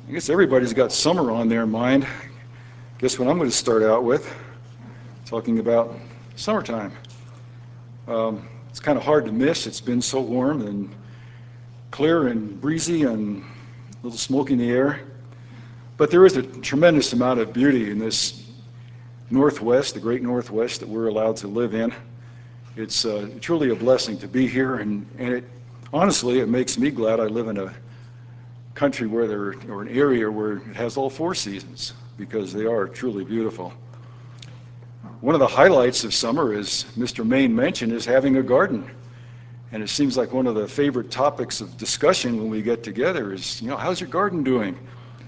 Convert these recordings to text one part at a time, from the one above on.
I guess everybody's got summer on their mind. Guess what I'm going to start out with? Talking about summertime. It's kind of hard to miss. It's been so warm and clear and breezy and a little smoky in the air. But there is a tremendous amount of beauty in this Northwest, the great Northwest that we're allowed to live in. It's truly a blessing to be here, and honestly, it makes me glad I live in a country or an area where it has all four seasons, because they are truly beautiful. One of the highlights of summer, as Mr. Main mentioned, is having a garden. And it seems like one of the favorite topics of discussion when we get together is, how's your garden doing?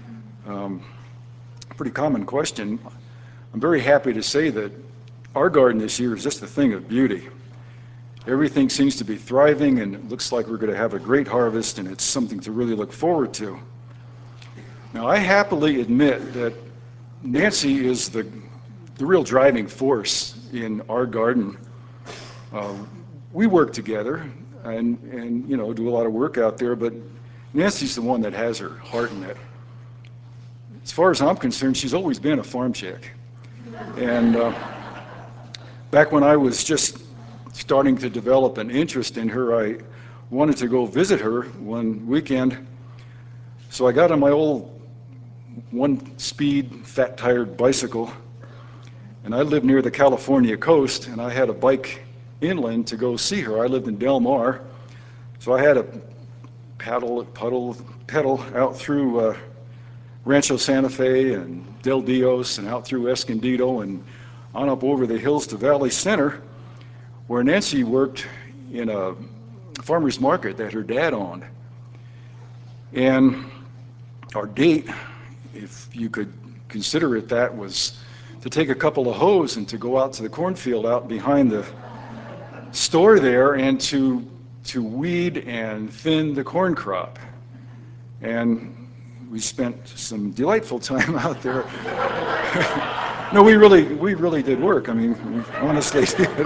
Pretty common question. I'm very happy to say that our garden this year is just a thing of beauty. Everything seems to be thriving, and it looks like we're going to have a great harvest, and it's something to really look forward to. Now, I happily admit that Nancy is the real driving force in our garden. We work together and do a lot of work out there, but Nancy's the one that has her heart in it. As far as I'm concerned, she's always been a farm chick. And back when I was just starting to develop an interest in her, I wanted to go visit her one weekend. So I got on my old one-speed, fat-tired bicycle, and I lived near the California coast, and I had a bike inland to go see her. I lived in Del Mar, so I had to pedal out through Rancho Santa Fe and Del Dios and out through Escondido and on up over the hills to Valley Center, where Nancy worked in a farmer's market that her dad owned. And our date, if you could consider it that, was to take a couple of hoes and to go out to the cornfield out behind the store there and to weed and thin the corn crop. And we spent some delightful time out there. No, we really did work. I mean, we honestly did.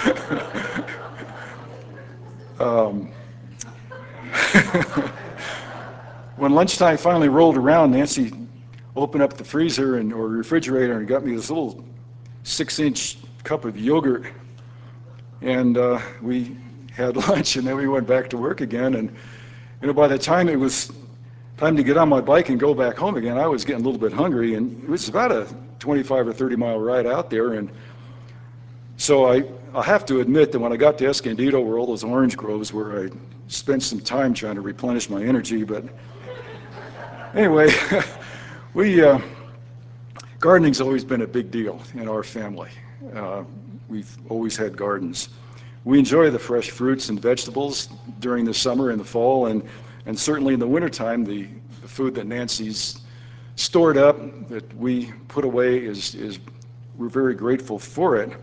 When lunchtime finally rolled around, Nancy opened up the freezer or refrigerator and got me this little 6-inch cup of yogurt. And we had lunch, and then we went back to work again. And by the time it was time to get on my bike and go back home again, I was getting a little bit hungry, and it was about a 25 or 30 mile ride out there. And so I'll have to admit that when I got to Escondido, where all those orange groves were, I spent some time trying to replenish my energy. But anyway, gardening's always been a big deal in our family. We've always had gardens. We enjoy the fresh fruits and vegetables during the summer and the fall, and certainly in the wintertime, the food that Nancy's stored up that we put away is we're very grateful for it.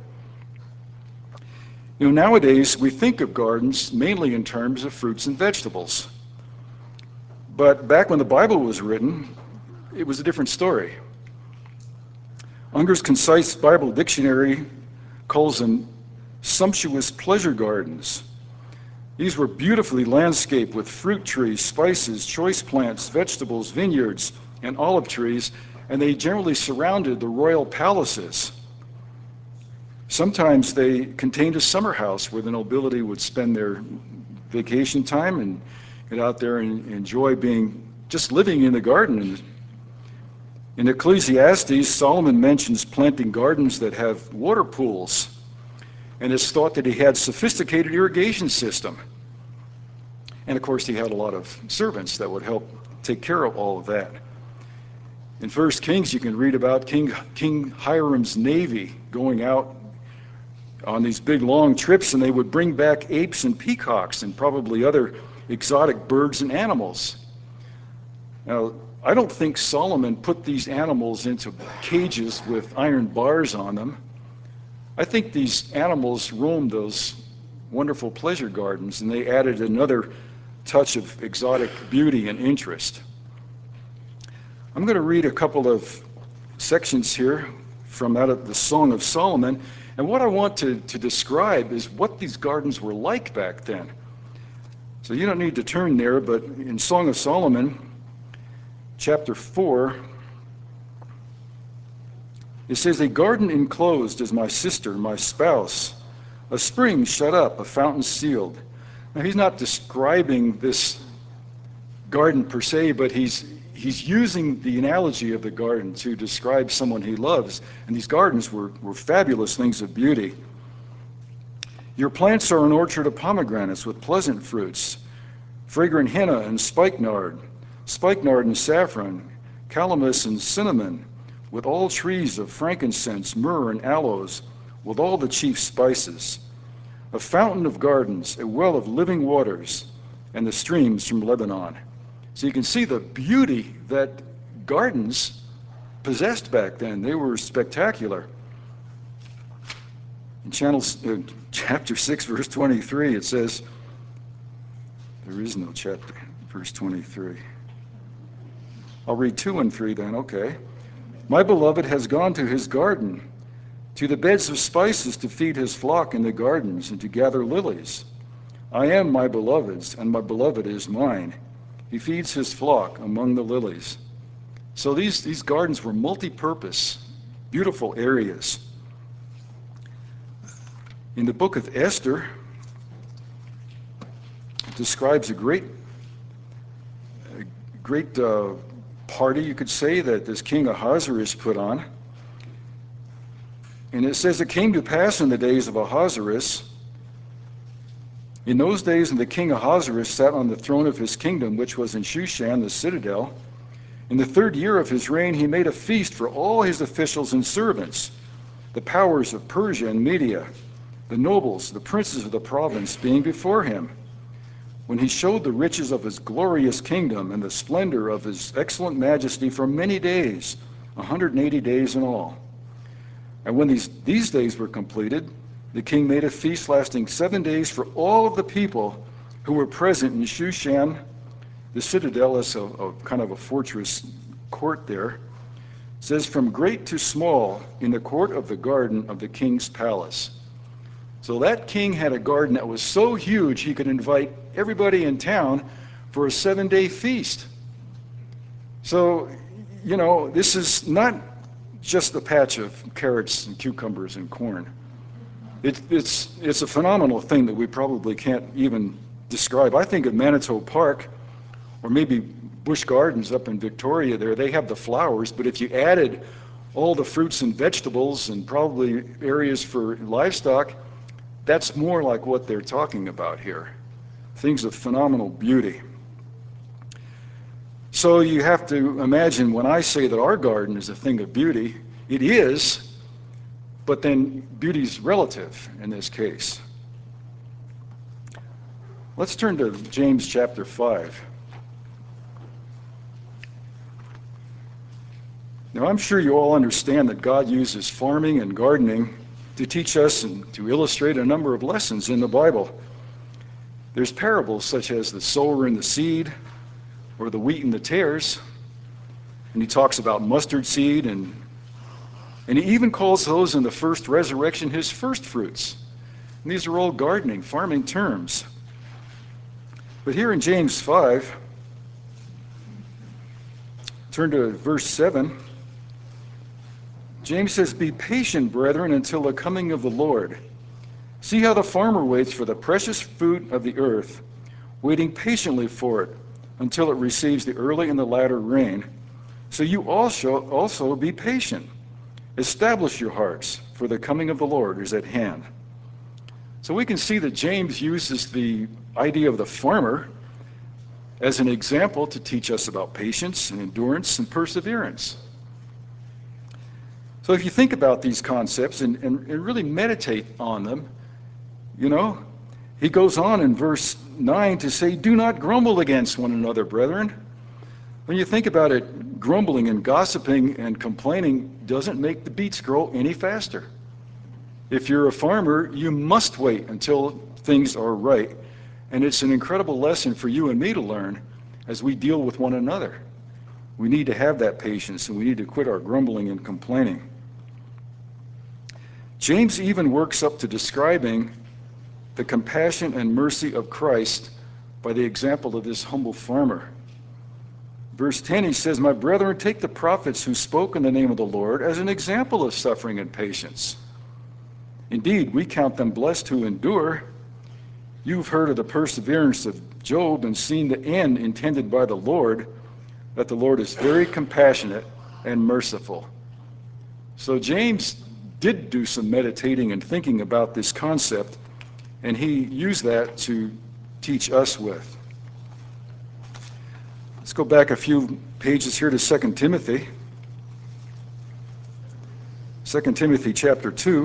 Nowadays we think of gardens mainly in terms of fruits and vegetables. But back when the Bible was written, it was a different story. Unger's Concise Bible Dictionary calls them sumptuous pleasure gardens. These were beautifully landscaped with fruit trees, spices, choice plants, vegetables, vineyards, and olive trees, and they generally surrounded the royal palaces. Sometimes they contained a summer house where the nobility would spend their vacation time and get out there and enjoy just living in the garden. In Ecclesiastes, Solomon mentions planting gardens that have water pools, and it's thought that he had sophisticated irrigation system. And of course, he had a lot of servants that would help take care of all of that. In 1 Kings, you can read about King Hiram's navy going out on these big long trips, and they would bring back apes and peacocks and probably other exotic birds and animals. Now, I don't think Solomon put these animals into cages with iron bars on them. I think these animals roamed those wonderful pleasure gardens, and they added another touch of exotic beauty and interest. I'm going to read a couple of sections here from out of the Song of Solomon, and what I want to describe is what these gardens were like back then. So you don't need to turn there, but in Song of Solomon, chapter 4, it says, "A garden enclosed is my sister, my spouse, a spring shut up, a fountain sealed." Now, he's not describing this garden per se, but he's using the analogy of the garden to describe someone he loves. And these gardens were fabulous things of beauty. "Your plants are an orchard of pomegranates with pleasant fruits, fragrant henna and spikenard and saffron, calamus and cinnamon, with all trees of frankincense, myrrh, and aloes, with all the chief spices. A fountain of gardens, a well of living waters, and the streams from Lebanon." So you can see the beauty that gardens possessed back then. They were spectacular. In chapter 6, verse 23, it says, there is no chapter, verse 23. I'll read 2 and 3 then, okay. "My beloved has gone to his garden, to the beds of spices to feed his flock in the gardens and to gather lilies. I am my beloved's, and my beloved is mine. He feeds his flock among the lilies." So these gardens were multi-purpose, beautiful areas. In the book of Esther, it describes a great party, you could say, that this King Ahasuerus put on. And it says, "It came to pass in the days of Ahasuerus, in those days when the king Ahasuerus sat on the throne of his kingdom, which was in Shushan, the citadel, in the 3rd year of his reign, he made a feast for all his officials and servants, the powers of Persia and Media, the nobles, the princes of the province being before him. When he showed the riches of his glorious kingdom and the splendor of his excellent majesty for many days, 180 days in all. And when these days were completed, the king made a feast lasting 7 days for all of the people who were present in Shushan. The citadel is a kind of a fortress court there. It says, from great to small, in the court of the garden of the king's palace. So that king had a garden that was so huge he could invite everybody in town for a 7-day feast. So, you know, this is not just a patch of carrots and cucumbers and corn. It's a phenomenal thing that we probably can't even describe. I think of Manitou Park, or maybe Busch Gardens up in Victoria there, they have the flowers, but if you added all the fruits and vegetables and probably areas for livestock, that's more like what they're talking about here. Things of phenomenal beauty. So you have to imagine when I say that our garden is a thing of beauty, it is, but then beauty's relative in this case. Let's turn to James chapter 5. Now, I'm sure you all understand that God uses farming and gardening to teach us and to illustrate a number of lessons in the Bible. There's parables such as the sower and the seed, or the wheat and the tares, and he talks about mustard seed, and he even calls those in the first resurrection his first fruits. And these are all gardening, farming terms. But here in James 5, turn to verse 7, James says, "Be patient, brethren, until the coming of the Lord. See how the farmer waits for the precious fruit of the earth, waiting patiently for it until it receives the early and the latter rain. So you also be patient. Establish your hearts, for the coming of the Lord is at hand." So we can see that James uses the idea of the farmer as an example to teach us about patience and endurance and perseverance. So if you think about these concepts and really meditate on them, you know, he goes on in verse 9 to say, "Do not grumble against one another, brethren." When you think about it, grumbling and gossiping and complaining doesn't make the beets grow any faster. If you're a farmer, you must wait until things are right. And it's an incredible lesson for you and me to learn as we deal with one another. We need to have that patience, and we need to quit our grumbling and complaining. James even works up to describing the compassion and mercy of Christ by the example of this humble farmer. Verse 10, he says, "My brethren, take the prophets who spoke in the name of the Lord as an example of suffering and patience. Indeed, we count them blessed who endure. You've heard of the perseverance of Job and seen the end intended by the Lord, that the Lord is very compassionate and merciful." So James did do some meditating and thinking about this concept, and he used that to teach us with. Let's go back a few pages here to 2 Timothy. 2 Timothy chapter 2.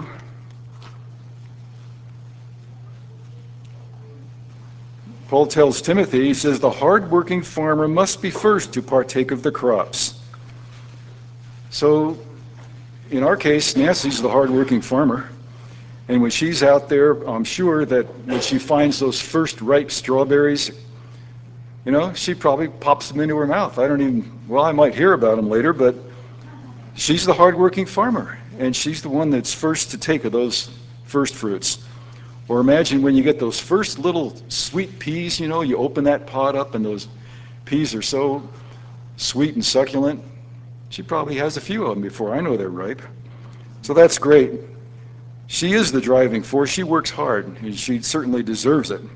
Paul tells Timothy, he says, "The hard-working farmer must be first to partake of the crops." So, in our case, Nancy's the hard-working farmer. And when she's out there, I'm sure that when she finds those first ripe strawberries, she probably pops them into her mouth. I might hear about them later, but she's the hard-working farmer, and she's the one that's first to take of those first fruits. Or imagine when you get those first little sweet peas, you open that pod up and those peas are so sweet and succulent. She probably has a few of them before I know they're ripe. So that's great. She is the driving force. She works hard, and she certainly deserves it.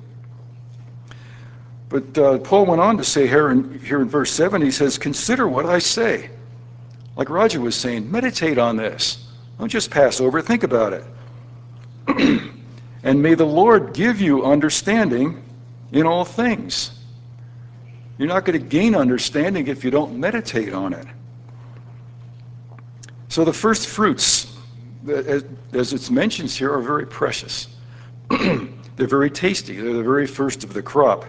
But Paul went on to say here in verse 7, he says, "Consider what I say." Like Roger was saying, meditate on this. Don't just pass over it. Think about it. "And may the Lord give you understanding in all things." You're not going to gain understanding if you don't meditate on it. So the first fruits, as it's mentioned here, are very precious. They're very tasty. They're the very first of the crop.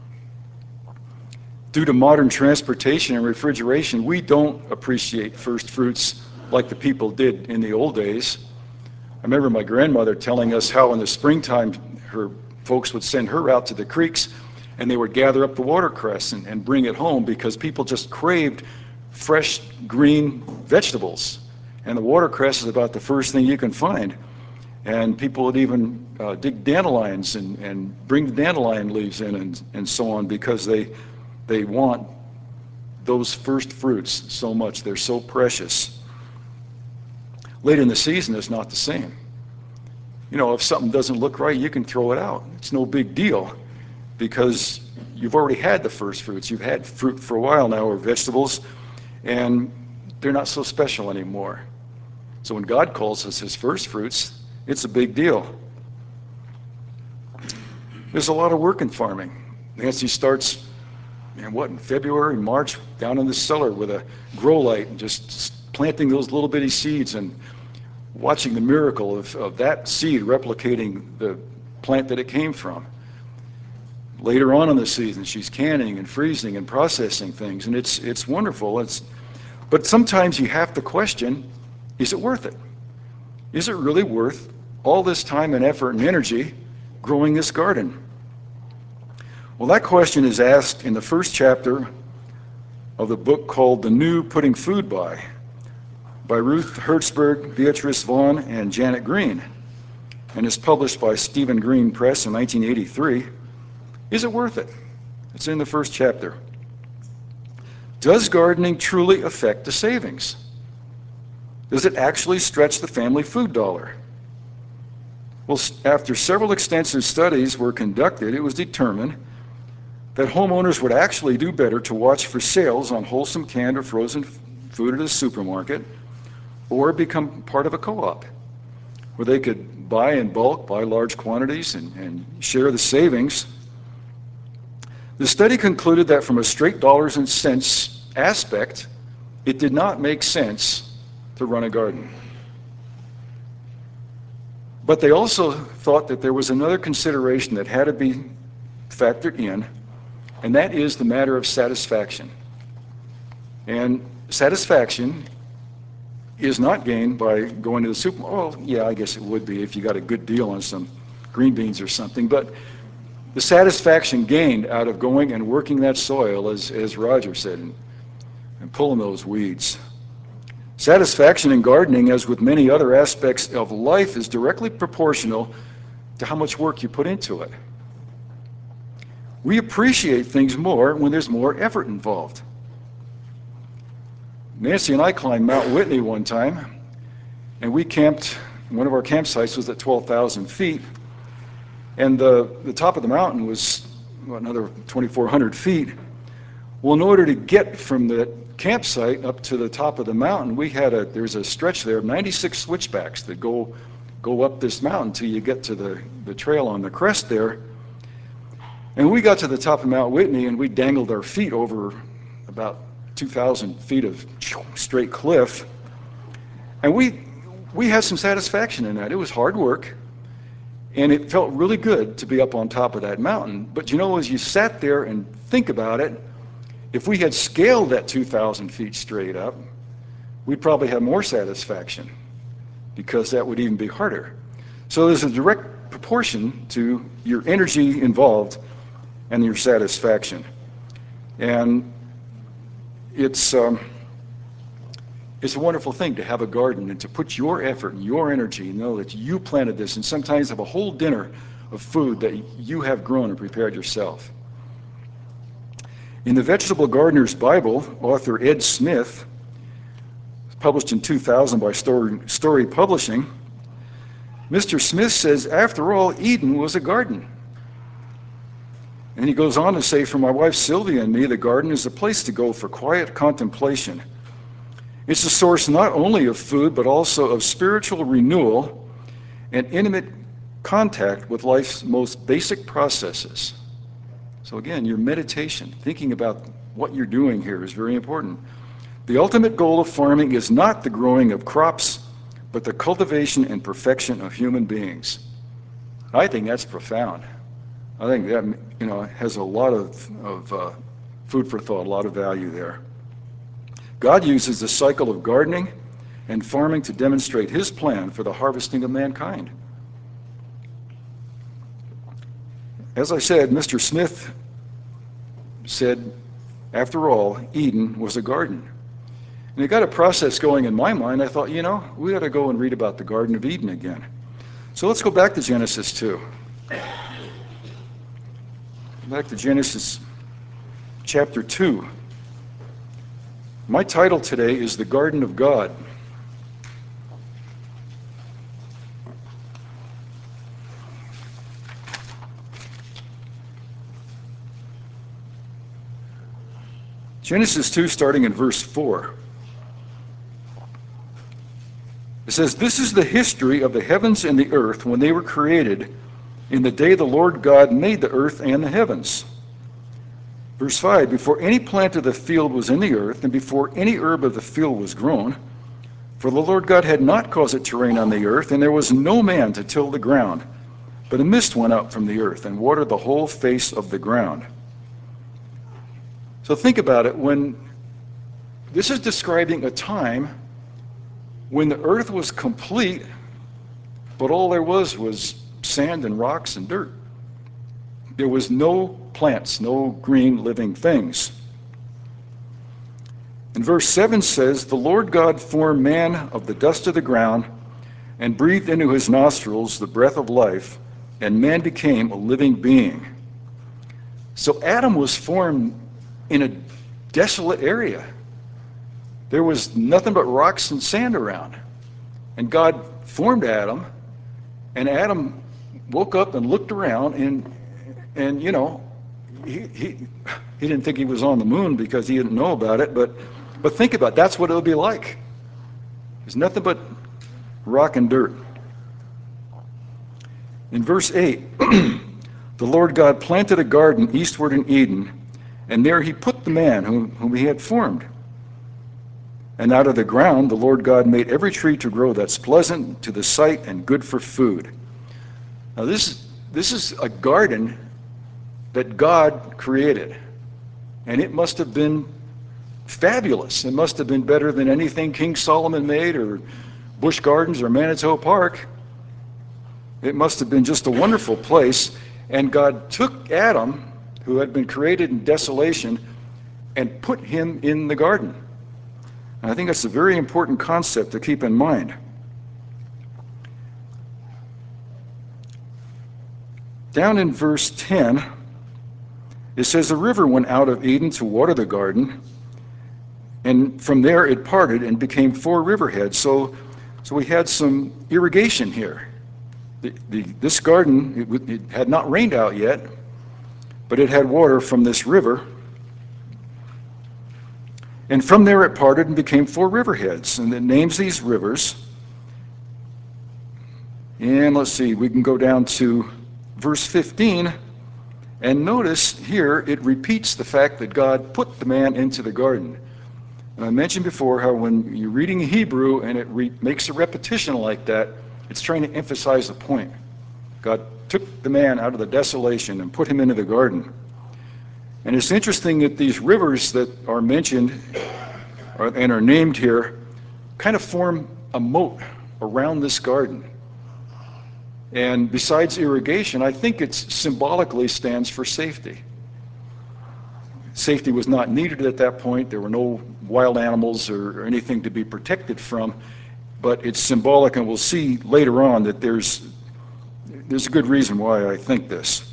Due to modern transportation and refrigeration, we don't appreciate first fruits like the people did in the old days. I remember my grandmother telling us how in the springtime her folks would send her out to the creeks and they would gather up the watercress and bring it home because people just craved fresh green vegetables. And the watercress is about the first thing you can find. And people would even dig dandelions and bring the dandelion leaves in and so on because they want those first fruits so much. They're so precious. Late in the season, it's not the same. If something doesn't look right, you can throw it out. It's no big deal because you've already had the first fruits. You've had fruit for a while now, or vegetables, and they're not so special anymore. So when God calls us his first fruits, it's a big deal. There's a lot of work in farming. Nancy starts in February, March, down in the cellar with a grow light and just planting those little bitty seeds and watching the miracle of that seed replicating the plant that it came from. Later on in the season, she's canning and freezing and processing things, and it's wonderful. But sometimes you have to question, is it worth it? Is it really worth all this time and effort and energy growing this garden? Well, that question is asked in the first chapter of the book called The New Putting Food by Ruth Hertzberg, Beatrice Vaughn, and Janet Green, and is published by Stephen Green Press in 1983. Is it worth it? It's in the first chapter. Does gardening truly affect the savings? Does it actually stretch the family food dollar? Well, after several extensive studies were conducted, it was determined that homeowners would actually do better to watch for sales on wholesome canned or frozen food at a supermarket or become part of a co-op where they could buy in bulk, buy large quantities, and share the savings. The study concluded that from a straight dollars and cents aspect, it did not make sense to run a garden. But they also thought that there was another consideration that had to be factored in, and that is the matter of satisfaction. And satisfaction is not gained by going to the supermarket. Oh, yeah, I guess it would be if you got a good deal on some green beans or something. But the satisfaction gained out of going and working that soil, as Roger said, and pulling those weeds. Satisfaction in gardening, as with many other aspects of life, is directly proportional to how much work you put into it. We appreciate things more when there's more effort involved. Nancy and I climbed Mount Whitney one time, and we camped. One of our campsites was at 12,000 feet, and the top of the mountain was another 2,400 feet. Well, in order to get from the campsite up to the top of the mountain, there's a stretch there of 96 switchbacks that go up this mountain till you get to the trail on the crest there. And we got to the top of Mount Whitney, and we dangled our feet over about 2,000 feet of straight cliff. And we had some satisfaction in that. It was hard work, and it felt really good to be up on top of that mountain. But as you sat there and think about it, if we had scaled that 2,000 feet straight up, we'd probably have more satisfaction, because that would even be harder. So there's a direct proportion to your energy involved and your satisfaction. And it's a wonderful thing to have a garden and to put your effort and your energy, know that you planted this, and sometimes have a whole dinner of food that you have grown and prepared yourself. In the Vegetable Gardener's Bible, author Ed Smith, published in 2000 by Story Publishing, Mr. Smith says, after all, Eden was a garden. And he goes on to say, for my wife Sylvia and me, the garden is a place to go for quiet contemplation. It's a source not only of food, but also of spiritual renewal and intimate contact with life's most basic processes. So again, your meditation, thinking about what you're doing here is very important. The ultimate goal of farming is not the growing of crops, but the cultivation and perfection of human beings. I think that's profound. I think that has a lot of food for thought, a lot of value there. God uses the cycle of gardening and farming to demonstrate his plan for the harvesting of mankind. As I said, Mr. Smith said, after all, Eden was a garden. And it got a process going in my mind. I thought, we ought to go and read about the Garden of Eden again. So let's go back to Genesis 2. Back to Genesis chapter 2. My title today is The Garden of God. Genesis 2, starting in verse 4. It says, "This is the history of the heavens and the earth when they were created, in the day the Lord God made the earth and the heavens." Verse 5, "Before any plant of the field was in the earth, and before any herb of the field was grown, for the Lord God had not caused it to rain on the earth, and there was no man to till the ground. But a mist went up from the earth and watered the whole face of the ground." So think about it. When this is describing a time when the earth was complete, but all there was sand and rocks and dirt. There was no plants, no green living things. And verse 7 says, "The Lord God formed man of the dust of the ground and breathed into his nostrils the breath of life, and man became a living being." So Adam was formed in a desolate area. There was nothing but rocks and sand around. And God formed Adam, and Adam woke up and looked around, and he didn't think he was on the moon because he didn't know about it, but think about it, that's what it'll be like. There's nothing but rock and dirt. In verse 8, "The Lord God planted a garden eastward in Eden, and there he put the man whom he had formed. And out of the ground the Lord God made every tree to grow that's pleasant to the sight and good for food." Now this is a garden that God created, and it must have been fabulous. It must have been better than anything King Solomon made, or Busch Gardens, or Manitou Park. It must have been just a wonderful place. And God took Adam, who had been created in desolation, and put him in the garden. And I think that's a very important concept to keep in mind. Down in verse 10, it says, "A river went out of Eden to water the garden, And from there it parted and became 4 riverheads. So we had some irrigation here. This garden, it had not rained out yet, but it had water from this river. And from there it parted and became 4 riverheads. And it names these rivers. And let's see, we can go down to verse 15. And notice here it repeats the fact that God put the man into the garden. And I mentioned before how when you're reading Hebrew and it makes a repetition like that, it's trying to emphasize the point. God took the man out of the desolation and put him into the garden. And it's interesting that these rivers that are mentioned and are named here kind of form a moat around this garden. And besides irrigation, I think it symbolically stands for safety. Safety was not needed at that point. There were no wild animals or anything to be protected from, but it's symbolic, and we'll see later on that there's a good reason why I think this.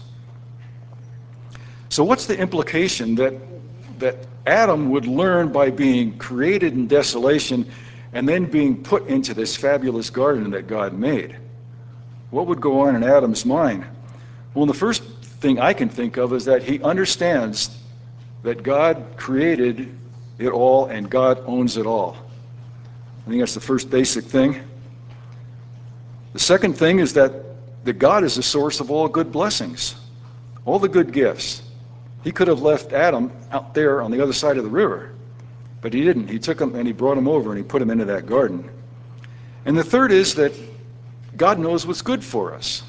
So what's the implication that Adam would learn by being created in desolation and then being put into this fabulous garden that God made? What would go on in Adam's mind? Well, the first thing I can think of is that he understands that God created it all and God owns it all. I think that's the first basic thing. The second thing is that God is the source of all good blessings, all the good gifts. He could have left Adam out there on the other side of the river, but he didn't. He took him and he brought him over and he put him into that garden. And the third is that God knows what's good for us.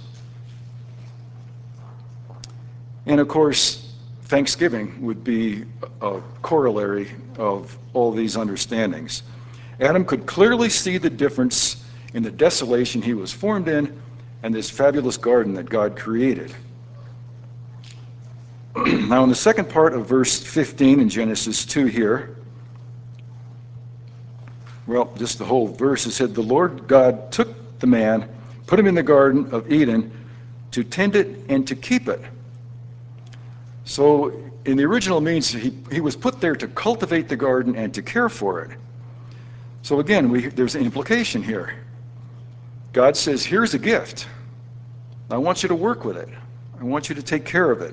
And of course, Thanksgiving would be a corollary of all these understandings. Adam could clearly see the difference in the desolation he was formed in and this fabulous garden that God created. Now in the second part of verse 15 in Genesis 2 here, well, just the whole verse, it said, the Lord God took the man, put him in the Garden of Eden to tend it and to keep it. So in the original means, he was put there to cultivate the garden and to care for it. So again, there's an implication here. God says, here's a gift. I want you to work with it. I want you to take care of it.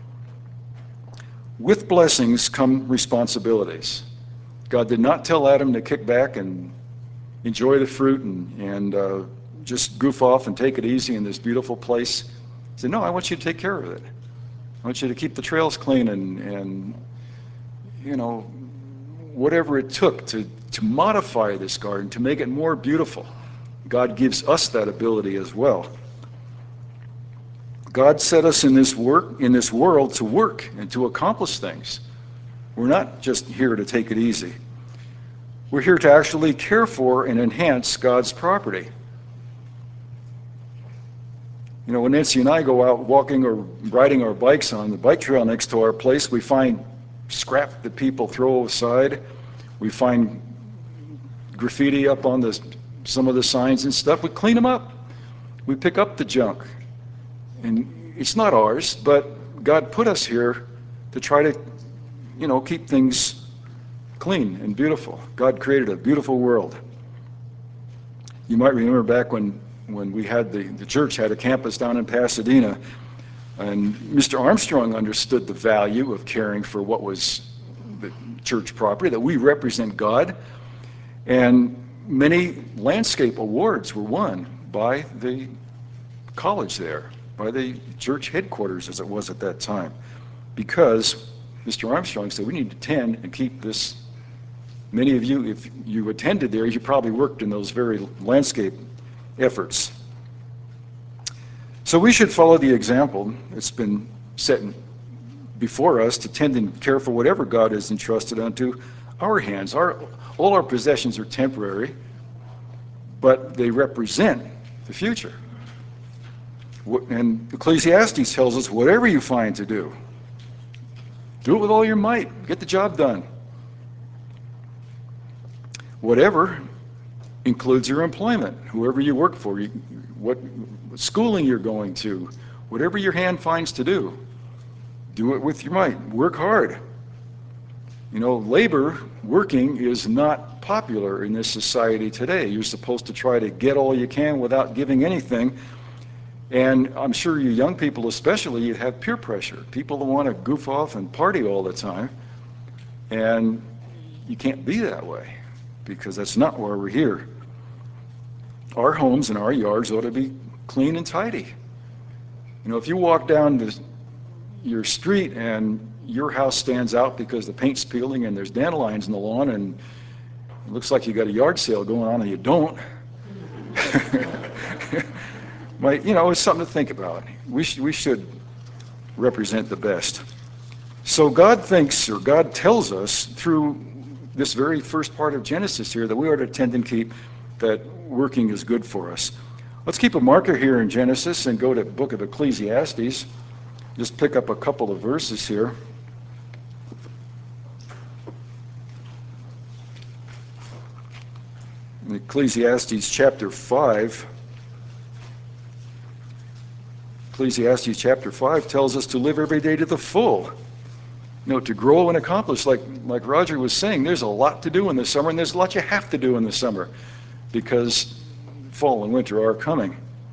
With blessings come responsibilities. God did not tell Adam to kick back and enjoy the fruit and just goof off and take it easy in this beautiful place. He said, no, I want you to take care of it. I want you to keep the trails clean and you know, whatever it took to modify this garden, to make it more beautiful. God gives us that ability as well. God set us in this world to work and to accomplish things. We're not just here to take it easy. We're here to actually care for and enhance God's property. You know, when Nancy and I go out walking or riding our bikes on the bike trail next to our place, we find scrap that people throw aside. We find graffiti up on some of the signs and stuff. We clean them up. We pick up the junk. And it's not ours, but God put us here to try to, you know, keep things clean and beautiful. God created a beautiful world. You might remember back when we had the church had a campus down in Pasadena, and Mr. Armstrong understood the value of caring for what was the church property, that we represent God, and many landscape awards were won by the college there, by the church headquarters as it was at that time, because Mr. Armstrong said we need to tend and keep this. Many of you, if you attended there, you probably worked in those very landscape efforts. So we should follow the example that's been set before us to tend and care for whatever God has entrusted unto our hands. All our possessions are temporary, but they represent the future. And Ecclesiastes tells us, whatever you find to do it with all your might. Get the job done. Whatever includes your employment, whoever you work for, what schooling you're going to, whatever your hand finds to do it with your might. Work hard. You know, labor, working, is not popular in this society today. You're supposed to try to get all you can without giving anything. And I'm sure you young people especially, you have peer pressure. People that want to goof off and party all the time. And you can't be that way, because that's not why we're here. Our homes and our yards ought to be clean and tidy. You know, if you walk down your street and your house stands out because the paint's peeling and there's dandelions in the lawn and it looks like you got a yard sale going on and you don't, you know, it's something to think about. We should represent the best. So God thinks, or God tells us through this very first part of Genesis here, that we are to tend and keep, that working is good for us. Let's keep a marker here in Genesis and go to the book of Ecclesiastes. Just pick up a couple of verses here. In Ecclesiastes chapter 5. Ecclesiastes chapter 5 tells us to live every day to the full. You know, to grow and accomplish, like Roger was saying, there's a lot to do in the summer, and there's a lot you have to do in the summer, because fall and winter are coming.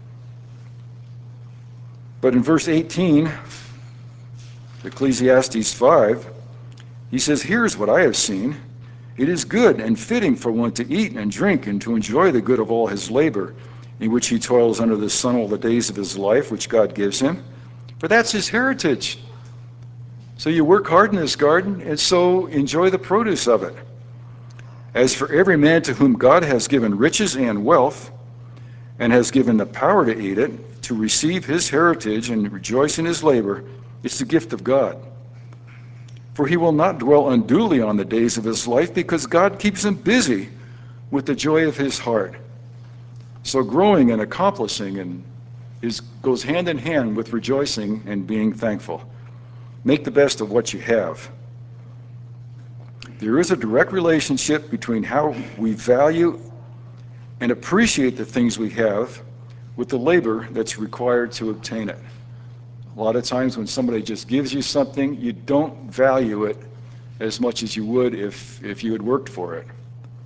But in verse 18, Ecclesiastes 5, he says, "Here's what I have seen. It is good and fitting for one to eat and drink and to enjoy the good of all his labor, in which he toils under the sun all the days of his life, which God gives him. For that's his heritage." So you work hard in this garden, and so enjoy the produce of it. "As for every man to whom God has given riches and wealth, and has given the power to eat it, to receive his heritage and rejoice in his labor, it's the gift of God. For he will not dwell unduly on the days of his life, because God keeps him busy with the joy of his heart." So growing and accomplishing goes hand in hand with rejoicing and being thankful. Make the best of what you have. There is a direct relationship between how we value and appreciate the things we have with the labor that's required to obtain it. A lot of times when somebody just gives you something, you don't value it as much as you would if you had worked for it.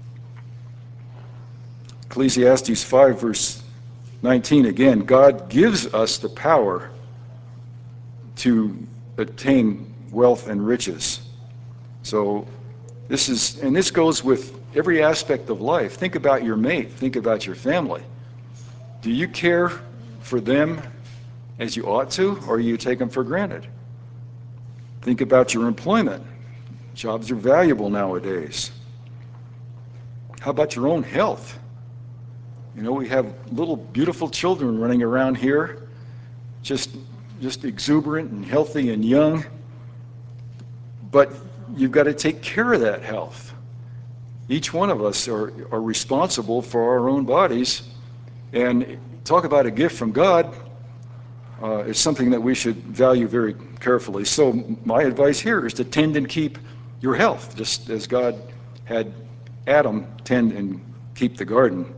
Ecclesiastes 5 verse 19, again, God gives us the power to attain wealth and riches. So this goes with every aspect of life. Think about your mate. Think about your family. Do you care for them as you ought to, or you take them for granted? Think about your employment. Jobs are valuable nowadays. How about your own health? You know, we have little beautiful children running around here, just exuberant and healthy and young, but you've got to take care of that health. Each one of us are responsible for our own bodies, and talk about a gift from God. It's something that we should value very carefully. So my advice here is to tend and keep your health, just as God had Adam tend and keep the garden.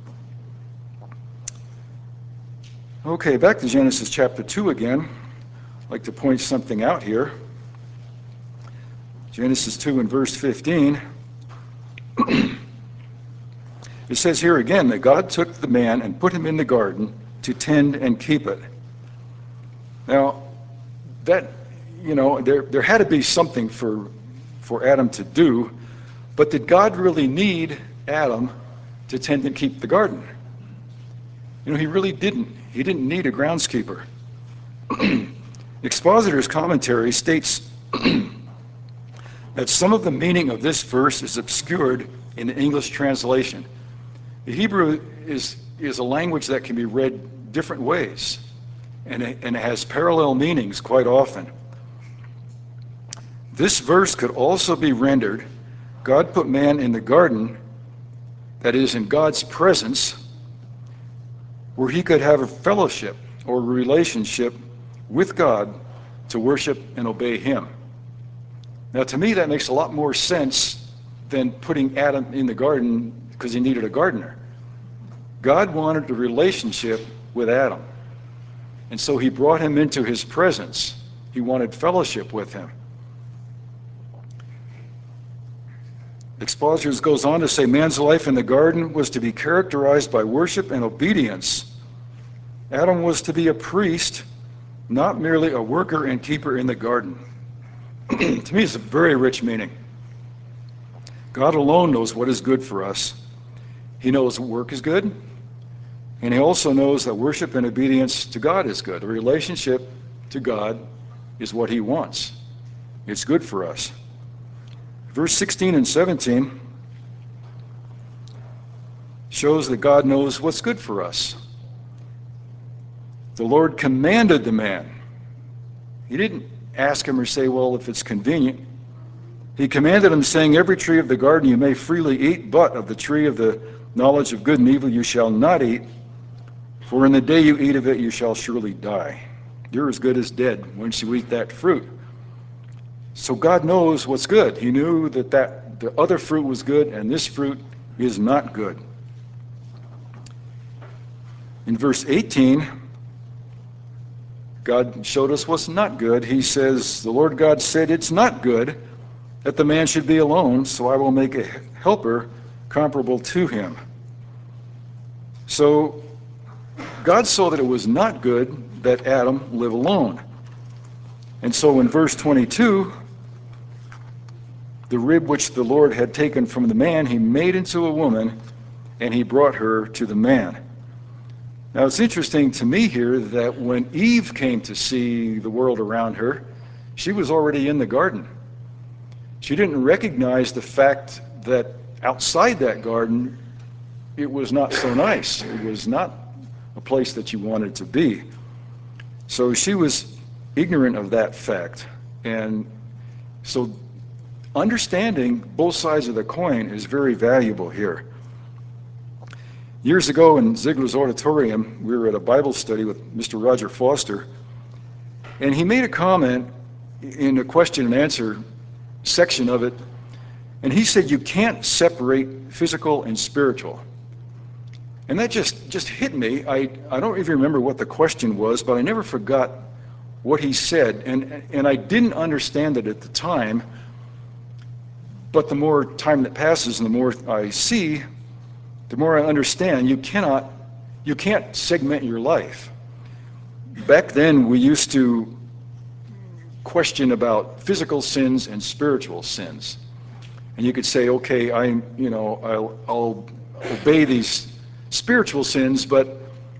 Okay, back to Genesis chapter 2 again. I'd like to point something out here. Genesis 2 and verse 15. It says here again that God took the man and put him in the garden to tend and keep it. Now, that, you know, there had to be something for Adam to do, but did God really need Adam to tend and keep the garden? You know, he really didn't. He didn't need a groundskeeper. Expositor's commentary states that some of the meaning of this verse is obscured in the English translation. The Hebrew is a language that can be read different ways, and it has parallel meanings quite often. This verse could also be rendered, God put man in the garden, that is, in God's presence, where he could have a fellowship or a relationship with God to worship and obey him. Now, to me, that makes a lot more sense than putting Adam in the garden because he needed a gardener. God wanted a relationship with Adam, and so he brought him into his presence. He wanted fellowship with him. Expositors goes on to say man's life in the garden was to be characterized by worship and obedience. Adam was to be a priest, not merely a worker and keeper in the garden. To me, it's a very rich meaning. God alone knows what is good for us. He knows work is good, and he also knows that worship and obedience to God is good. A relationship to God is what he wants. It's good for us. Verse 16 and 17 shows that God knows what's good for us. The Lord commanded the man. He didn't ask him or say, well, if it's convenient. He commanded him, saying, every tree of the garden you may freely eat, but of the tree of the knowledge of good and evil you shall not eat, for in the day you eat of it you shall surely die. You're as good as dead once you eat that fruit. So God knows what's good. He knew that the other fruit was good and this fruit is not good. In verse 18, God showed us what's not good. He says, the Lord God said, it's not good that the man should be alone, so I will make a helper comparable to him. So God saw that it was not good that Adam live alone. And so in verse 22, the rib which the Lord had taken from the man, he made into a woman, and he brought her to the man. Now it's interesting to me here that when Eve came to see the world around her, she was already in the garden. She didn't recognize the fact that outside that garden, it was not so nice. It was not a place that you wanted to be. So she was ignorant of that fact. And so understanding both sides of the coin is very valuable here. Years ago in Ziegler's Auditorium, we were at a Bible study with Mr. Roger Foster, and he made a comment in a question and answer section of it, and he said you can't separate physical and spiritual. And that just hit me. I don't even remember what the question was, but I never forgot what he said, and I didn't understand it at the time, but the more time that passes and the more I see, the more I understand you can't segment your life. Back then we used to question about physical sins and spiritual sins. And you could say, okay, I'll obey these spiritual sins, but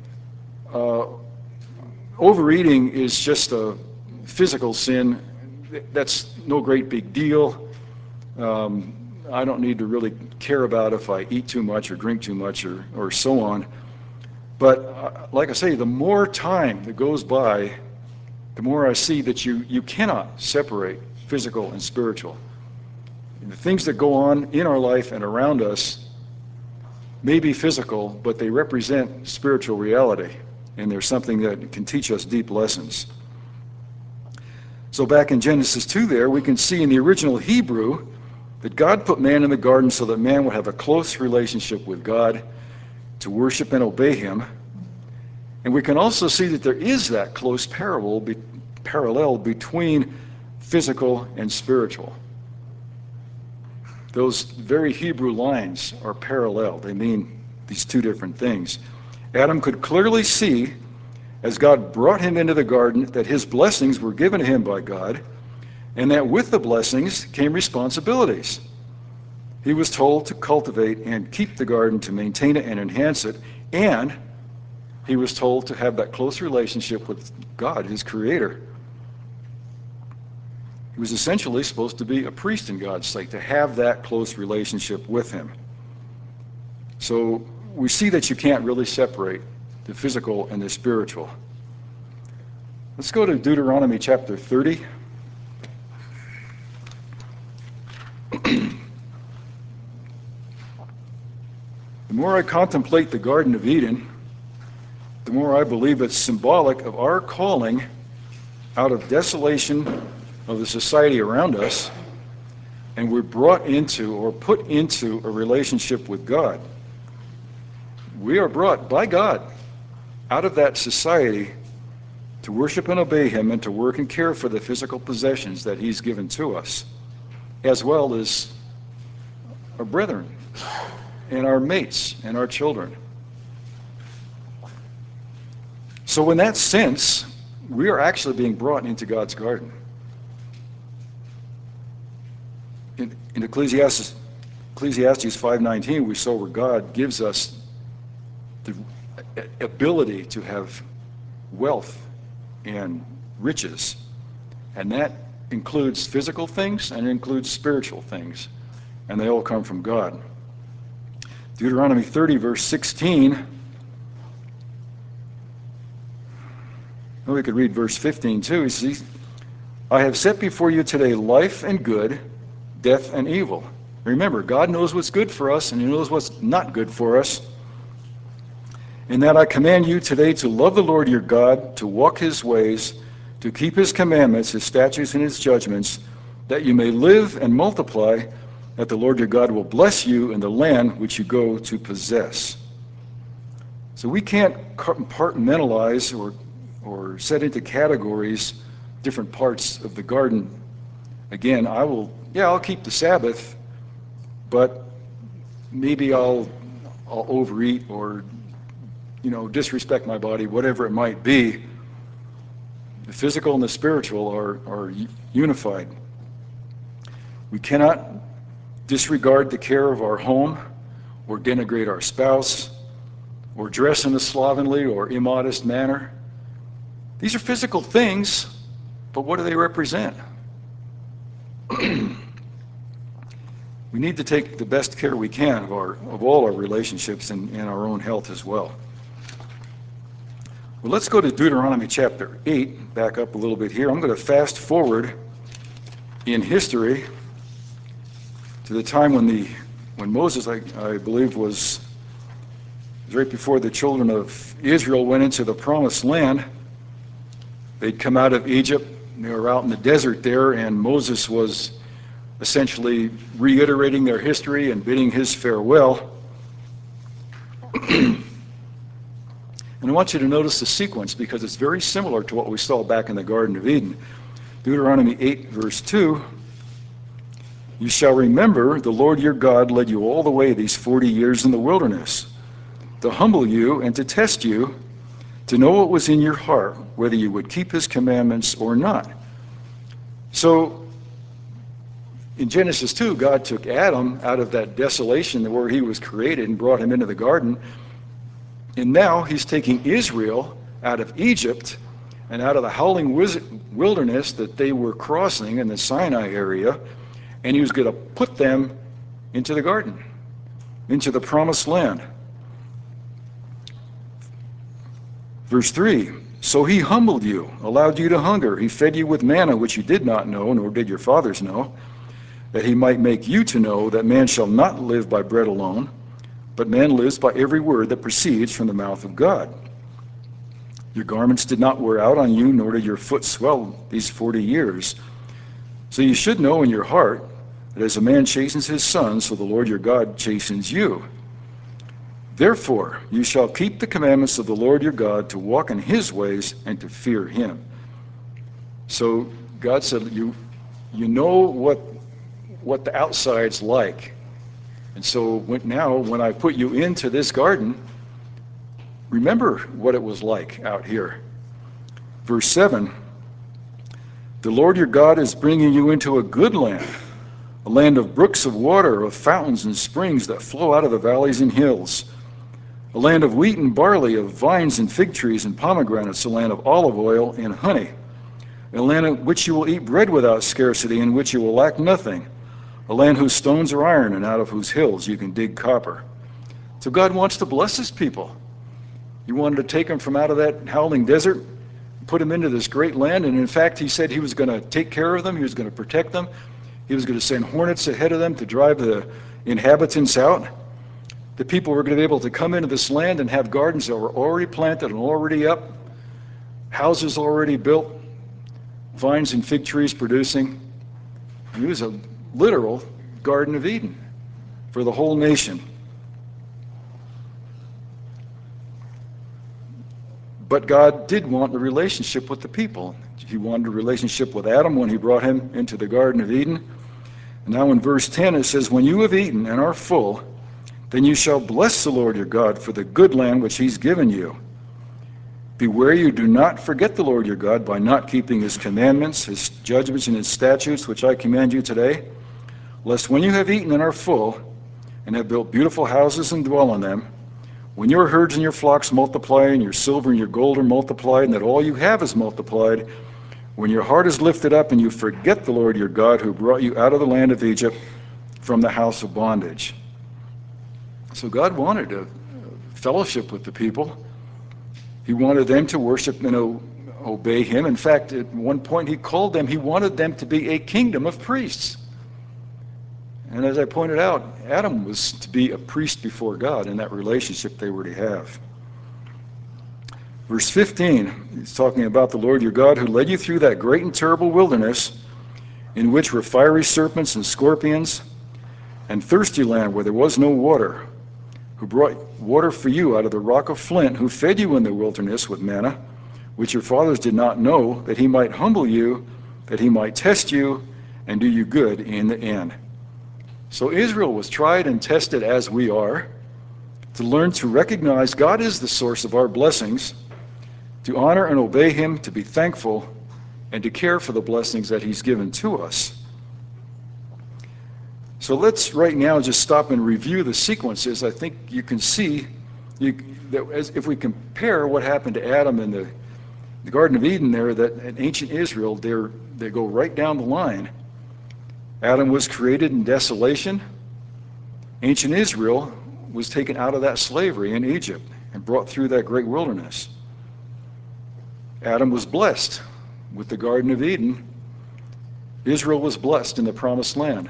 overeating is just a physical sin. That's no great big deal. I don't need to really care about if I eat too much or drink too much or so on. But like I say, the more time that goes by, the more I see that you cannot separate physical and spiritual. The things that go on in our life and around us may be physical, but they represent spiritual reality, and they're something that can teach us deep lessons. So back in Genesis 2 there, we can see in the original Hebrew that God put man in the garden so that man would have a close relationship with God, to worship and obey him. And we can also see that there is that close parallel between physical and spiritual. Those very Hebrew lines are parallel. They mean these two different things. Adam could clearly see, as God brought him into the garden, that his blessings were given to him by God, and that with the blessings came responsibilities. He was told to cultivate and keep the garden, to maintain it and enhance it, and he was told to have that close relationship with God, his creator. He was essentially supposed to be a priest in God's sight, to have that close relationship with him. So we see that you can't really separate the physical and the spiritual. Let's go to Deuteronomy chapter 30. The more I contemplate the Garden of Eden, the more I believe it's symbolic of our calling out of desolation of the society around us, and we're brought into or put into a relationship with God. We are brought by God out of that society to worship and obey him and to work and care for the physical possessions that he's given to us, as well as our brethren and our mates and our children. So in that sense, we are actually being brought into God's garden. In Ecclesiastes 5:19, we saw where God gives us the ability to have wealth and riches. And that includes physical things and it includes spiritual things. And they all come from God. Deuteronomy 30, verse 16. Well, we could read verse 15 too. He says, I have set before you today life and good, death and evil. Remember, God knows what's good for us and He knows what's not good for us. In that I command you today to love the Lord your God, to walk His ways, to keep His commandments, His statutes, and His judgments, that you may live and multiply, that the Lord your God will bless you in the land which you go to possess. So we can't compartmentalize or set into categories different parts of the garden. Again, I'll keep the Sabbath, but maybe I'll overeat or disrespect my body, whatever it might be. The physical and the spiritual are unified. We cannot disregard the care of our home or denigrate our spouse or dress in a slovenly or immodest manner. These are physical things, but what do they represent? We need to take the best care we can of all our relationships and our own health as well. Well, let's go to Deuteronomy chapter 8, back up a little bit here. I'm going to fast forward in history to the time when Moses, I believe, was right before the children of Israel went into the promised land. They'd come out of Egypt, and they were out in the desert there, and Moses was essentially reiterating their history and bidding his farewell. And I want you to notice the sequence because it's very similar to what we saw back in the Garden of Eden. Deuteronomy 8, verse 2, you shall remember the Lord your God led you all the way these 40 years in the wilderness, to humble you and to test you, to know what was in your heart, whether you would keep His commandments or not. So, in Genesis 2, God took Adam out of that desolation where he was created and brought him into the garden. And now He's taking Israel out of Egypt and out of the howling wilderness that they were crossing in the Sinai area, and He was going to put them into the garden, into the promised land. Verse 3, so He humbled you, allowed you to hunger. He fed you with manna, which you did not know, nor did your fathers know, that He might make you to know that man shall not live by bread alone, but man lives by every word that proceeds from the mouth of God. Your garments did not wear out on you, nor did your foot swell these 40 years. So you should know in your heart that as a man chastens his son, so the Lord your God chastens you. Therefore, you shall keep the commandments of the Lord your God, to walk in His ways and to fear Him. So God said, you know what the outside's like. And so now when I put you into this garden, remember what it was like out here. Verse 7, the Lord your God is bringing you into a good land, a land of brooks of water, of fountains and springs that flow out of the valleys and hills, a land of wheat and barley, of vines and fig trees and pomegranates, a land of olive oil and honey, a land in which you will eat bread without scarcity, in which you will lack nothing, a land whose stones are iron and out of whose hills you can dig copper. So God wants to bless His people. He wanted to take them from out of that howling desert, put them into this great land, and in fact He said He was going to take care of them, He was going to protect them, He was going to send hornets ahead of them to drive the inhabitants out. The people were going to be able to come into this land and have gardens that were already planted and already up, houses already built, vines and fig trees producing. It was a literal Garden of Eden for the whole nation. But God did want a relationship with the people. He wanted a relationship with Adam when He brought him into the Garden of Eden. And now in verse 10 it says, when you have eaten and are full, then you shall bless the Lord your God for the good land which he's given you. Beware you do not forget the Lord your God by not keeping his commandments, his judgments, and his statutes, which I command you today, lest when you have eaten and are full, and have built beautiful houses and dwell in them, when your herds and your flocks multiply, and your silver and your gold are multiplied, and that all you have is multiplied, when your heart is lifted up and you forget the Lord your God who brought you out of the land of Egypt from the house of bondage. So God wanted to fellowship with the people. He wanted them to worship and obey him. In fact, at one point he wanted them to be a kingdom of priests. And as I pointed out, Adam was to be a priest before God in that relationship they were to have. Verse 15, he's talking about the Lord your God who led you through that great and terrible wilderness in which were fiery serpents and scorpions and thirsty land where there was no water, who brought water for you out of the rock of flint, who fed you in the wilderness with manna, which your fathers did not know, that he might humble you, that he might test you, and do you good in the end. So Israel was tried and tested as we are, to learn to recognize God is the source of our blessings, to honor and obey him, to be thankful, and to care for the blessings that he's given to us. So let's right now just stop and review the sequences. I think you can see that if we compare what happened to Adam in the Garden of Eden there, that in ancient Israel, they go right down the line. Adam was created in desolation. Ancient Israel was taken out of that slavery in Egypt and brought through that great wilderness. Adam was blessed with the Garden of Eden. Israel was blessed in the Promised Land.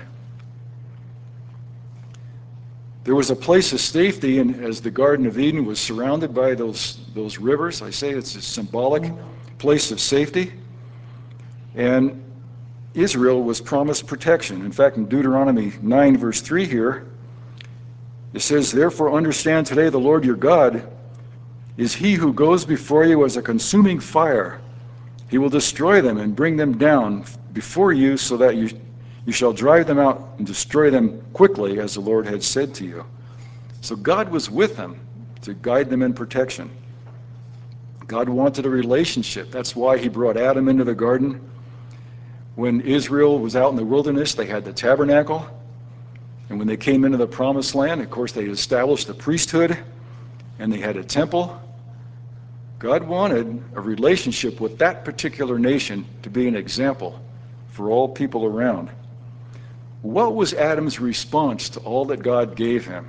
There was a place of safety, and as the Garden of Eden was surrounded by those rivers, I say it's a symbolic place of safety, and Israel was promised protection. In fact, in Deuteronomy 9, verse 3 here, it says, therefore understand today the Lord your God is he who goes before you as a consuming fire. He will destroy them and bring them down before you so that you shall drive them out and destroy them quickly, as the Lord had said to you. So God was with them to guide them in protection. God wanted a relationship. That's why he brought Adam into the garden. When Israel was out in the wilderness, they had the tabernacle. And when they came into the Promised Land, of course, they established the priesthood and they had a temple. God wanted a relationship with that particular nation to be an example for all people around. What was Adam's response to all that God gave him?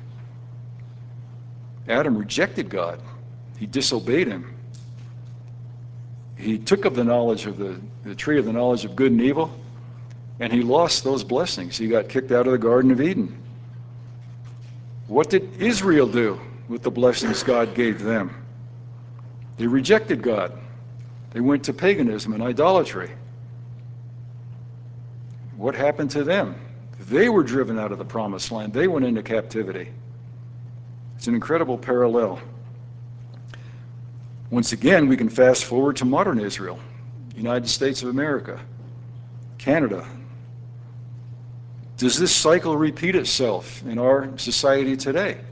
Adam rejected God. He disobeyed him. He took of the knowledge of the tree of the knowledge of good and evil, and he lost those blessings. He got kicked out of the Garden of Eden. What did Israel do with the blessings God gave them? They rejected God. They went to paganism and idolatry. What happened to them? They were driven out of the Promised Land. They went into captivity. It's an incredible parallel. Once again, we can fast forward to modern Israel, United States of America, Canada. Does this cycle repeat itself in our society today?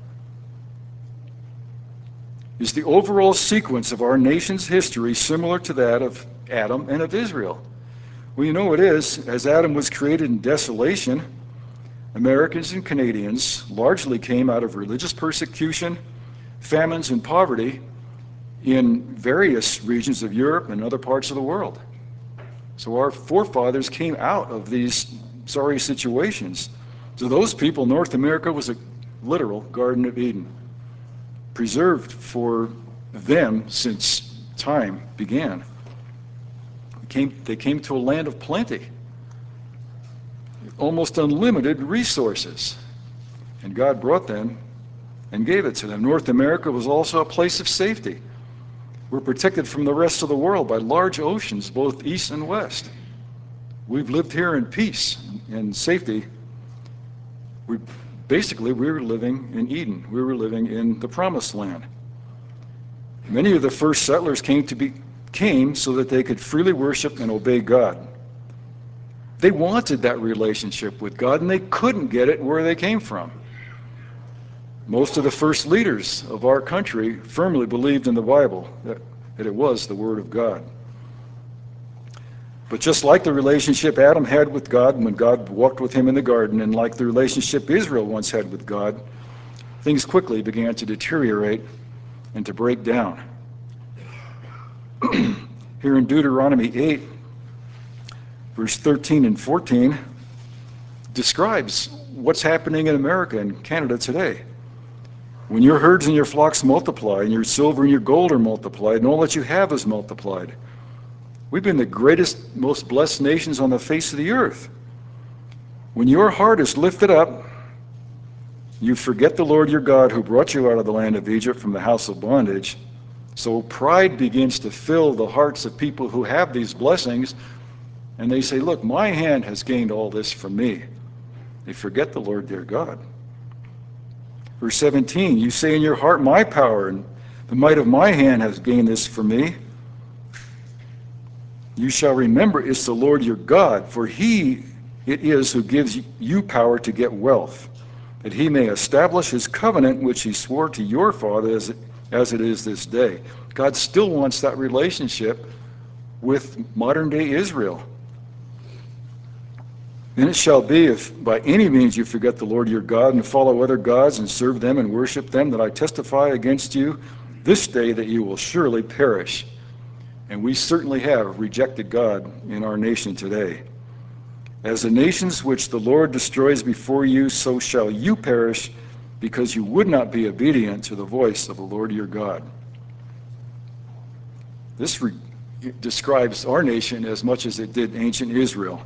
Is the overall sequence of our nation's history similar to that of Adam and of Israel? Well, you know it is. As Adam was created in desolation, Americans and Canadians largely came out of religious persecution, famines, and poverty in various regions of Europe and other parts of the world. So our forefathers came out of these sorry situations. To those people, North America was a literal Garden of Eden, preserved for them since time began. They came to a land of plenty, almost unlimited resources, and God brought them and gave it to them. North America was also a place of safety. We're protected from the rest of the world by large oceans, both east and west. We've lived here in peace and safety. We were living in Eden. We were living in the Promised Land. Many of the first settlers came so that they could freely worship and obey God. They wanted that relationship with God, and they couldn't get it where they came from. Most of the first leaders of our country firmly believed in the Bible, that it was the Word of God. But just like the relationship Adam had with God when God walked with him in the garden, and like the relationship Israel once had with God, things quickly began to deteriorate and to break down. Here in Deuteronomy 8, verse 13 and 14, describes what's happening in America and Canada today. When your herds and your flocks multiply, and your silver and your gold are multiplied, and all that you have is multiplied. We've been the greatest, most blessed nations on the face of the earth. When your heart is lifted up, you forget the Lord your God who brought you out of the land of Egypt from the house of bondage. So pride begins to fill the hearts of people who have these blessings, and they say, look, my hand has gained all this from me. They forget the Lord their God. Verse 17, you say in your heart, my power and the might of my hand has gained this for me. You shall remember it's the Lord your God, for he it is who gives you power to get wealth, that he may establish his covenant which he swore to your father as it is this day. God still wants that relationship with modern-day Israel. Then it shall be, if by any means you forget the Lord your God and follow other gods and serve them and worship them, that I testify against you this day that you will surely perish. And we certainly have rejected God in our nation today. As the nations which the Lord destroys before you, so shall you perish, because you would not be obedient to the voice of the Lord your God. This describes our nation as much as it did ancient Israel.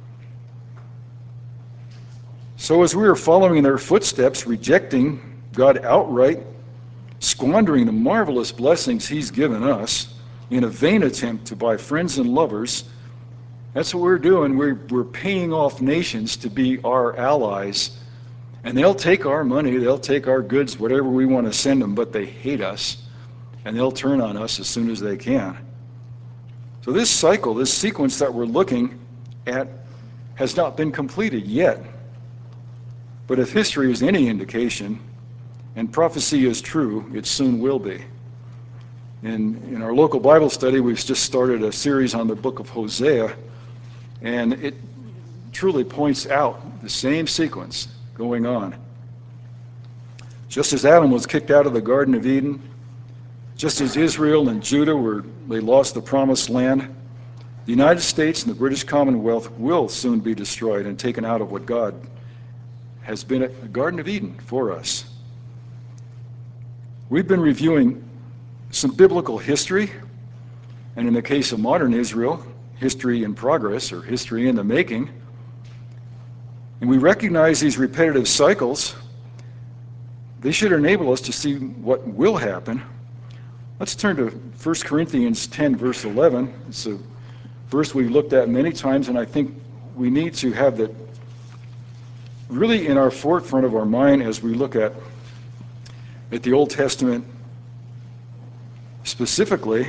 So as we are following in their footsteps, rejecting God outright, squandering the marvelous blessings he's given us in a vain attempt to buy friends and lovers, that's what we're doing. We're paying off nations to be our allies, and they'll take our money, they'll take our goods, whatever we want to send them, but they hate us, and they'll turn on us as soon as they can. So this cycle, this sequence that we're looking at has not been completed yet. But if history is any indication, and prophecy is true, it soon will be. In our local Bible study, we've just started a series on the book of Hosea, and it truly points out the same sequence going on. Just as Adam was kicked out of the Garden of Eden, just as Israel and Judah they lost the promised land, the United States and the British Commonwealth will soon be destroyed and taken out of what God has been a Garden of Eden for us. We've been reviewing some biblical history, and in the case of modern Israel, history in progress or history in the making. And we recognize these repetitive cycles. They should enable us to see what will happen. Let's turn to 1 Corinthians 10, verse 11. It's a verse we've looked at many times, and I think we need to have that really in our forefront of our mind as we look at the Old Testament specifically.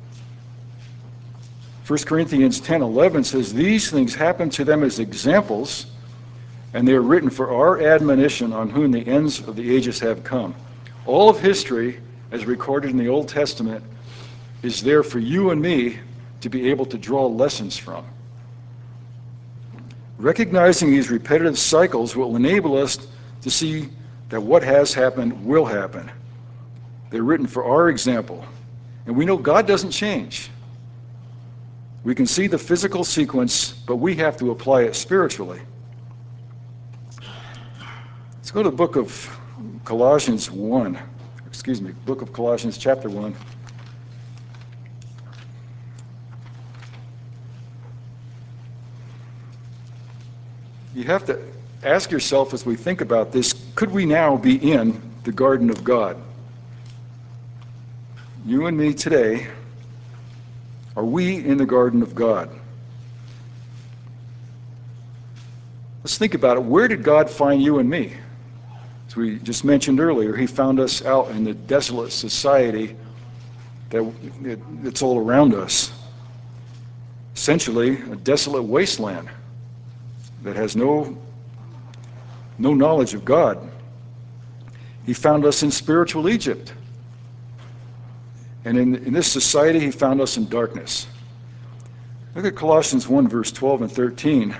1 Corinthians 10:11 says, these things happen to them as examples, and they are written for our admonition, on whom the ends of the ages have come. All of history, as recorded in the Old Testament, is there for you and me to be able to draw lessons from. Recognizing these repetitive cycles will enable us to see that what has happened will happen. They're written for our example. And we know God doesn't change. We can see the physical sequence, but we have to apply it spiritually. Let's go to the book of Colossians chapter 1. You have to ask yourself as we think about this, could we now be in the garden of God? You and me today, are we in the garden of God? Let's think about it. Where did God find you and me? As we just mentioned earlier, he found us out in the desolate society that's all around us. Essentially, a desolate wasteland. that has no knowledge of God. He found us in spiritual Egypt. And in this society, he found us in darkness. Look at Colossians 1, verse 12 and 13.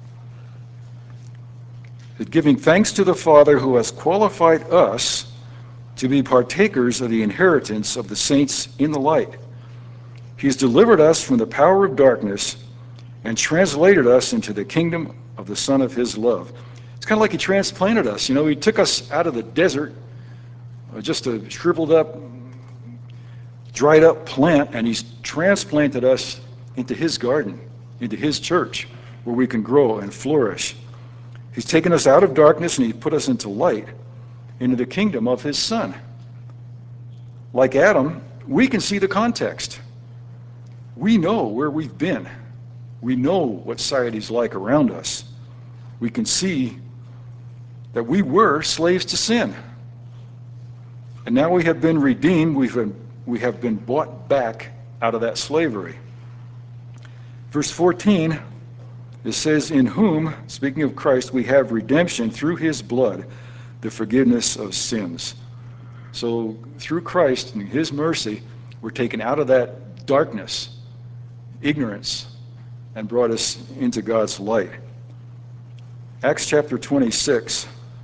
That giving thanks to the Father who has qualified us to be partakers of the inheritance of the saints in the light. He has delivered us from the power of darkness and translated us into the kingdom of the Son of his love. It's kind of like he transplanted us. He took us out of the desert, just a shriveled up, dried up plant, and he's transplanted us into his garden, into his church, where we can grow and flourish. He's taken us out of darkness and he put us into light, into the kingdom of his Son. Like Adam, we can see the context. We know where we've been. We know what society's like around us. We can see that we were slaves to sin. And now we have been redeemed. We have been bought back out of that slavery. Verse 14, it says, in whom, speaking of Christ, we have redemption through his blood, the forgiveness of sins. So through Christ and his mercy, we're taken out of that darkness, ignorance, and brought us into God's light. Acts chapter 26.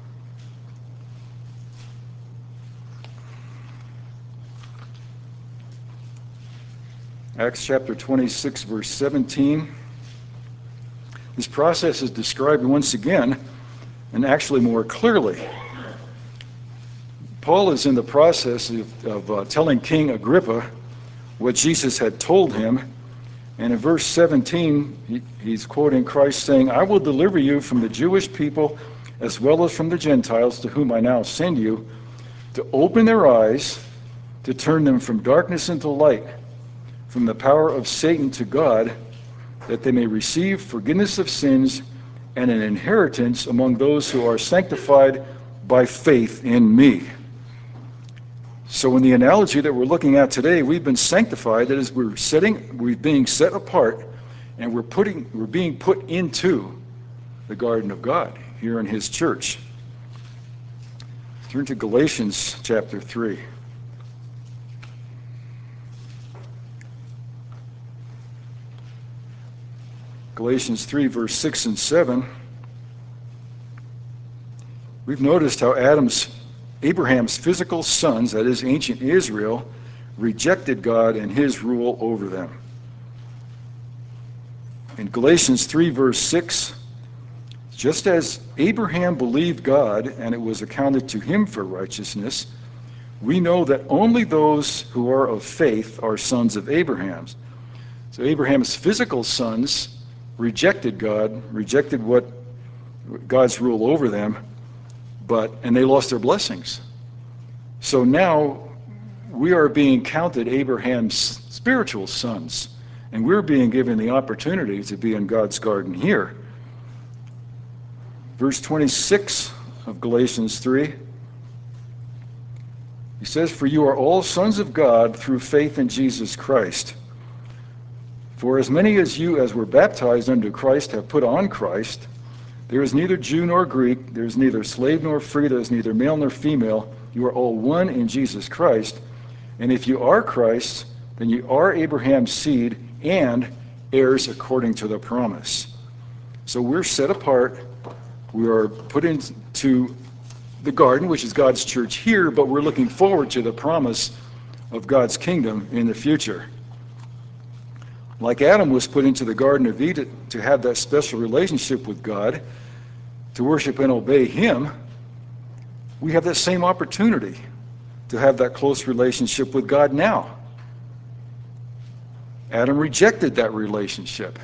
Acts chapter 26, verse 17. This process is described once again, and actually more clearly. Paul is in the process of telling King Agrippa what Jesus had told him. And in verse 17, he's quoting Christ saying, I will deliver you from the Jewish people as well as from the Gentiles to whom I now send you, to open their eyes, to turn them from darkness into light, from the power of Satan to God, that they may receive forgiveness of sins and an inheritance among those who are sanctified by faith in me. So in the analogy that we're looking at today, we've been sanctified. That is, we're being set apart, and we're being put into the garden of God here in his church. Turn to Galatians chapter 3. Galatians 3, verse 6 and 7. We've noticed how Abraham's physical sons, that is ancient Israel, rejected God and his rule over them. In Galatians 3, verse 6, just as Abraham believed God and it was accounted to him for righteousness, we know that only those who are of faith are sons of Abraham. So Abraham's physical sons rejected God, rejected what God's rule over them, and they lost their blessings. So now we are being counted Abraham's spiritual sons, and we're being given the opportunity to be in God's garden here. Verse 26 of Galatians 3, he says, for you are all sons of God through faith in Jesus Christ. For as many as you as were baptized unto Christ have put on Christ. There is neither Jew nor Greek, there is neither slave nor free, there is neither male nor female. You are all one in Jesus Christ. And if you are Christ, then you are Abraham's seed and heirs according to the promise. So we're set apart. We are put into the garden, which is God's church here, but we're looking forward to the promise of God's kingdom in the future. Like Adam was put into the Garden of Eden to have that special relationship with God, to worship and obey him, we have that same opportunity to have that close relationship with God now. Adam rejected that relationship.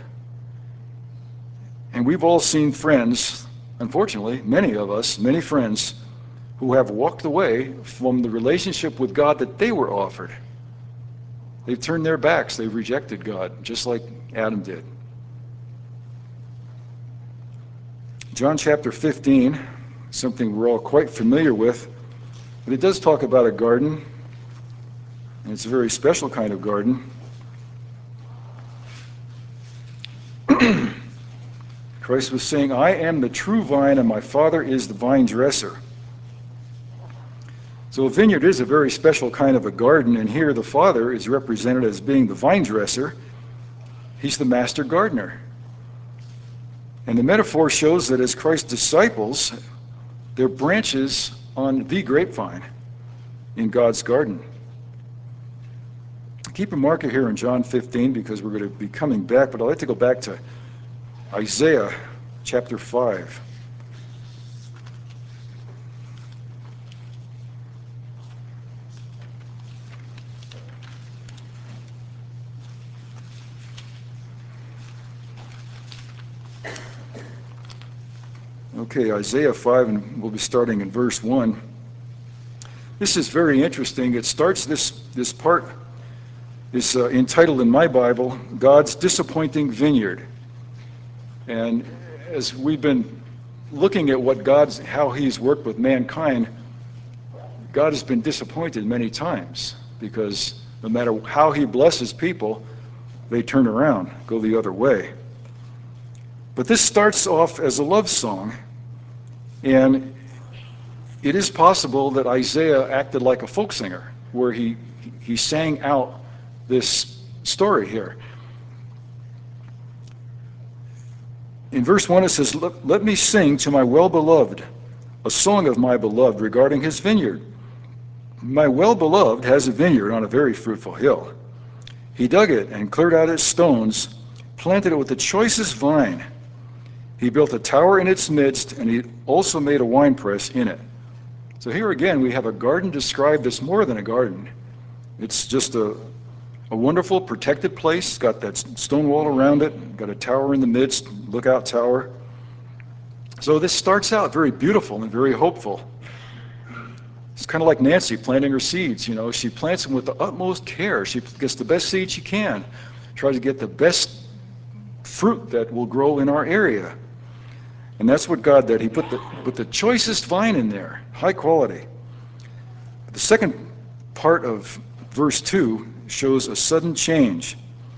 And we've all seen friends, unfortunately, many of us, many friends, who have walked away from the relationship with God that they were offered. They've turned their backs. They've rejected God, just like Adam did. John chapter 15, something we're all quite familiar with, but it does talk about a garden, and it's a very special kind of garden. Christ was saying, I am the true vine and my Father is the vine dresser. So a vineyard is a very special kind of a garden, and here the Father is represented as being the vine dresser. He's the master gardener. And the metaphor shows that as Christ's disciples, they're branches on the grapevine in God's garden. Keep a marker here in John 15 because we're going to be coming back, but I'd like to go back to Isaiah chapter 5. Okay, Isaiah 5, and we'll be starting in verse 1. This is very interesting. It starts, this part is entitled in my Bible, God's Disappointing Vineyard. And as we've been looking at how he's worked with mankind, God has been disappointed many times because no matter how he blesses people, they turn around, go the other way. But this starts off as a love song, and it is possible that Isaiah acted like a folk singer, where he sang out this story here. In verse 1 it says, Let me sing to my well-beloved, a song of my beloved regarding his vineyard. My well-beloved has a vineyard on a very fruitful hill. He dug it and cleared out its stones, planted it with the choicest vine. He built a tower in its midst, and he also made a winepress in it. So here again, we have a garden described as more than a garden. It's just a wonderful protected place. It's got that stone wall around it, got a tower in the midst, lookout tower. So this starts out very beautiful and very hopeful. It's kind of like Nancy planting her seeds. You know, she plants them with the utmost care. She gets the best seed she can, tries to get the best fruit that will grow in our area. And that's what God did. He put the choicest vine in there, high quality. The second part of verse 2 shows a sudden change.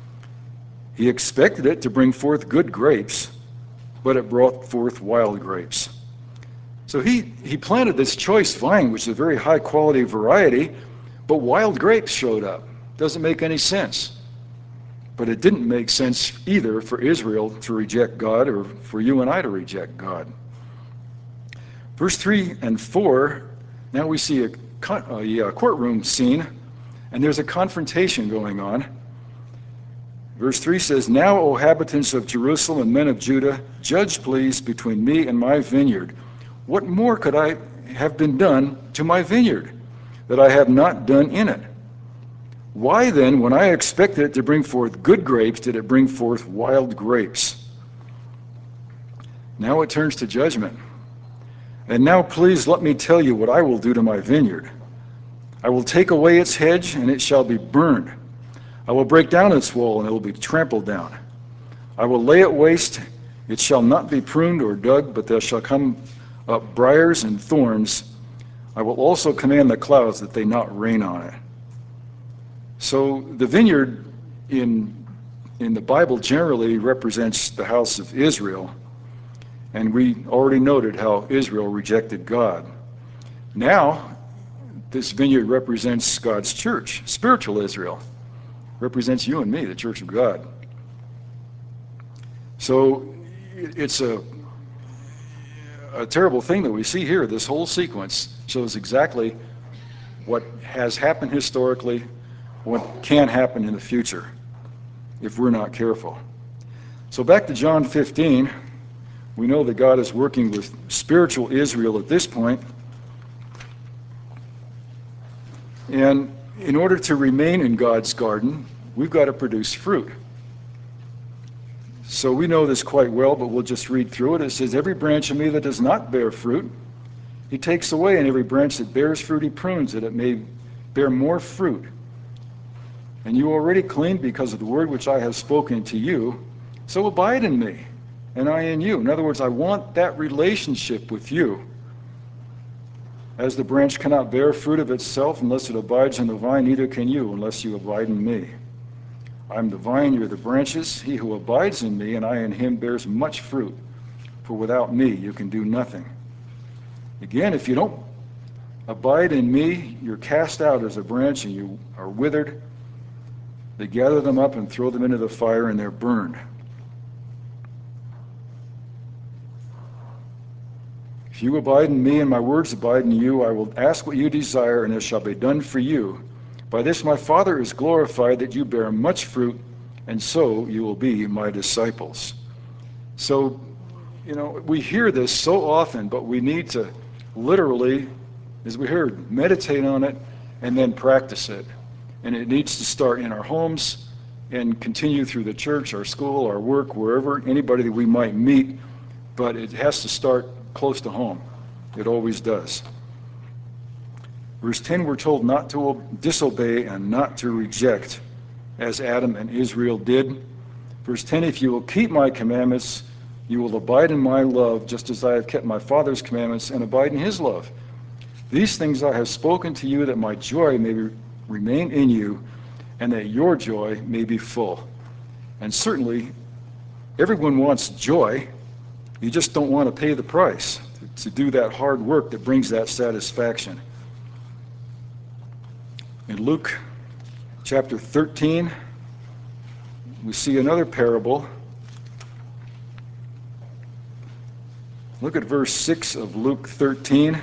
He expected it to bring forth good grapes, but it brought forth wild grapes. So he planted this choice vine, which is a very high quality variety, but wild grapes showed up. Doesn't make any sense. But it didn't make sense either for Israel to reject God or for you and I to reject God. Verse 3 and 4, now we see a courtroom scene, and there's a confrontation going on. Verse 3 says, Now, O inhabitants of Jerusalem and men of Judah, judge please between me and my vineyard. What more could I have been done to my vineyard that I have not done in it? Why then, when I expected it to bring forth good grapes, did it bring forth wild grapes? Now it turns to judgment. And now please let me tell you what I will do to my vineyard. I will take away its hedge, and it shall be burned. I will break down its wall, and it will be trampled down. I will lay it waste. It shall not be pruned or dug, but there shall come up briars and thorns. I will also command the clouds that they not rain on it. So the vineyard in the Bible generally represents the house of Israel, and we already noted how Israel rejected God. Now, this vineyard represents God's church, spiritual Israel, represents you and me, the church of God. So it's a terrible thing that we see here. This whole sequence shows exactly what has happened historically, what can happen in the future if we're not careful. So back to John 15, we know that God is working with spiritual Israel at this point. And in order to remain in God's garden, we've got to produce fruit. So we know this quite well, but we'll just read through it. It says, Every branch in me that does not bear fruit, he takes away, and every branch that bears fruit, he prunes, that it may bear more fruit. And you are already clean because of the word which I have spoken to you. So abide in me, and I in you. In other words, I want that relationship with you. As the branch cannot bear fruit of itself unless it abides in the vine, neither can you unless you abide in me. I am the vine, you are the branches. He who abides in me, and I in him, bears much fruit. for without me you can do nothing. Again, if you don't abide in me, you're cast out as a branch and you are withered. They gather them up and throw them into the fire and they're burned. If you abide in me and my words abide in you, I will ask what you desire and it shall be done for you. By this my Father is glorified, that you bear much fruit, and so you will be my disciples. So, we hear this so often, but we need to literally, as we heard, meditate on it and then practice it. And it needs to start in our homes and continue through the church, our school, our work, wherever, anybody that we might meet, but it has to start close to home. It always does. Verse 10, we're told not to disobey and not to reject, as Adam and Israel did. Verse 10, if you will keep my commandments, you will abide in my love, just as I have kept my Father's commandments and abide in his love. These things I have spoken to you, that my joy may remain in you, and that your joy may be full. And certainly, everyone wants joy. You just don't want to pay the price to do that hard work that brings that satisfaction. In Luke chapter 13, we see another parable. Look at verse 6 of Luke 13.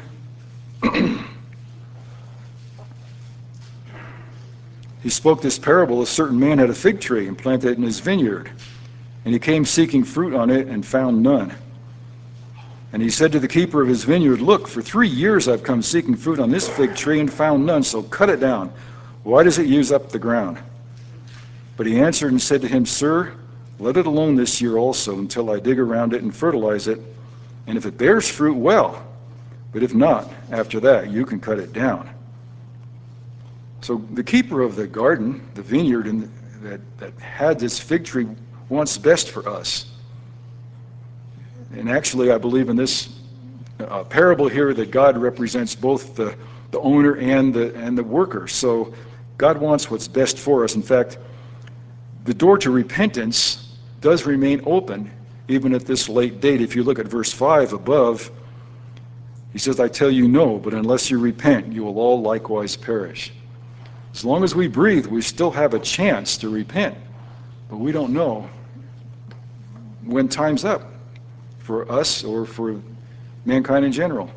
He spoke this parable. A certain man had a fig tree and planted it in his vineyard. And he came seeking fruit on it and found none. And he said to the keeper of his vineyard, look, for 3 years I've come seeking fruit on this fig tree and found none, so cut it down. Why does it use up the ground? But he answered and said to him, Sir, let it alone this year also, until I dig around it and fertilize it. And if it bears fruit, well. But if not, after that, you can cut it down. So the keeper of the garden, the vineyard that had this fig tree, wants best for us. And actually, I believe in this parable here that God represents both the owner and the worker. So God wants what's best for us. In fact, the door to repentance does remain open even at this late date. If you look at verse 5 above, he says, I tell you no, but unless you repent, you will all likewise perish. As long as we breathe, we still have a chance to repent, but we don't know when time's up for us or for mankind in general.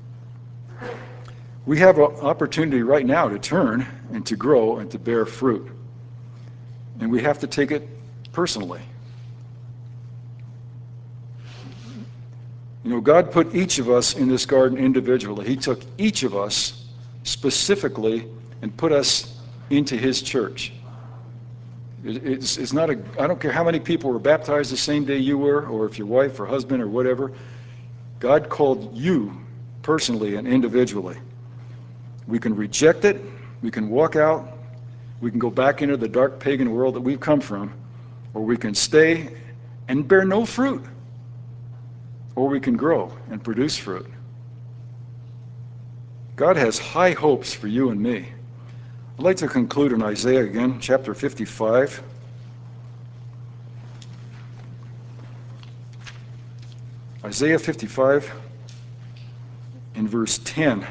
We have an opportunity right now to turn and to grow and to bear fruit. And we have to take it personally. God put each of us in this garden individually. He took each of us specifically and put us into his church. It's not I don't care how many people were baptized the same day you were, or if your wife or husband or whatever. God called you personally and individually. We can reject it, we can walk out, we can go back into the dark pagan world that we've come from, or we can stay and bear no fruit, or we can grow and produce fruit. God has high hopes for you and me. I'd like to conclude in Isaiah again, chapter 55. Isaiah 55 in verse 10.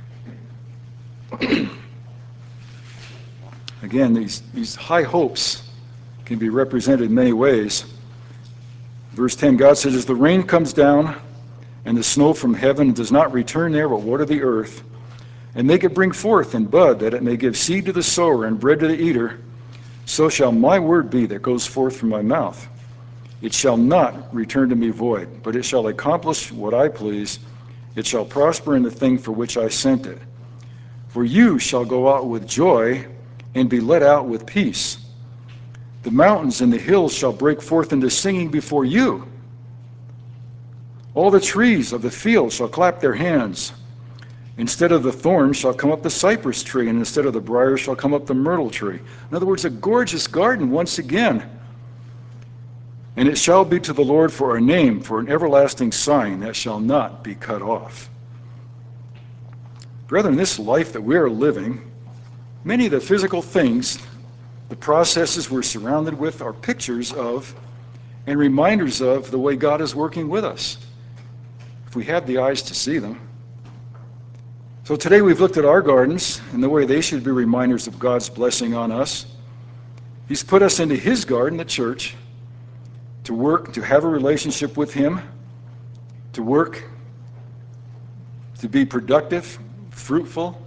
Again, these high hopes can be represented in many ways. Verse 10, God says, as the rain comes down and the snow from heaven does not return there but water the earth, and make it bring forth and bud, that it may give seed to the sower and bread to the eater, so shall my word be that goes forth from my mouth. It shall not return to me void, but it shall accomplish what I please. It shall prosper in the thing for which I sent it. For you shall go out with joy and be led out with peace. The mountains and the hills shall break forth into singing before you. All the trees of the field shall clap their hands. Instead of the thorn shall come up the cypress tree, and instead of the briar shall come up the myrtle tree. In other words, a gorgeous garden once again. And it shall be to the Lord for a name, for an everlasting sign that shall not be cut off. Brethren, this life that we are living, many of the physical things, the processes we're surrounded with, are pictures of and reminders of the way God is working with us, if we have the eyes to see them. So today we've looked at our gardens and the way they should be reminders of God's blessing on us. He's put us into His garden, the church, to work, to have a relationship with Him, to work, to be productive, fruitful.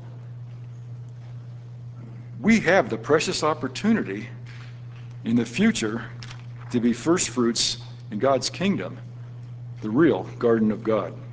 We have the precious opportunity in the future to be first fruits in God's kingdom, the real garden of God.